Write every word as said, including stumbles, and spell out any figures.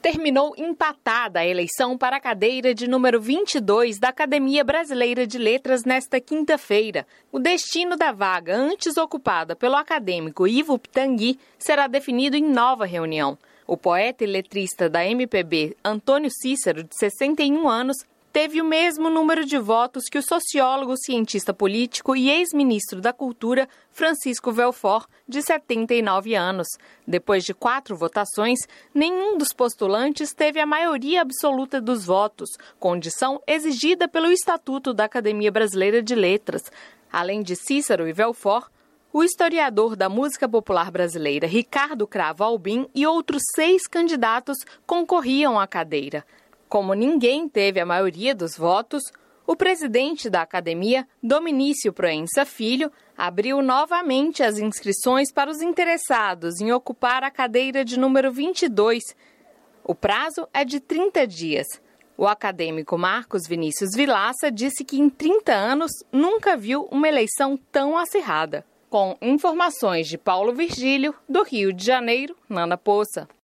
Terminou empatada a eleição para a cadeira de número vinte e dois da Academia Brasileira de Letras nesta quinta-feira. O destino da vaga antes ocupada pelo acadêmico Ivo Pitangui será definido em nova reunião. O poeta e letrista da M P B, Antônio Cícero, de sessenta e um anos, teve o mesmo número de votos que o sociólogo, cientista político e ex-ministro da Cultura, Francisco Belfort, de setenta e nove anos. Depois de quatro votações, nenhum dos postulantes teve a maioria absoluta dos votos, condição exigida pelo Estatuto da Academia Brasileira de Letras. Além de Cícero e Belfort, o historiador da música popular brasileira, Ricardo Cravo Albim, e outros seis candidatos concorriam à cadeira. Como ninguém teve a maioria dos votos, o presidente da academia, Dominício Proença Filho, abriu novamente as inscrições para os interessados em ocupar a cadeira de número vinte e dois. O prazo é de trinta dias. O acadêmico Marcos Vinícius Vilaça disse que em trinta anos nunca viu uma eleição tão acirrada. Com informações de Paulo Virgílio, do Rio de Janeiro, Nana Poça.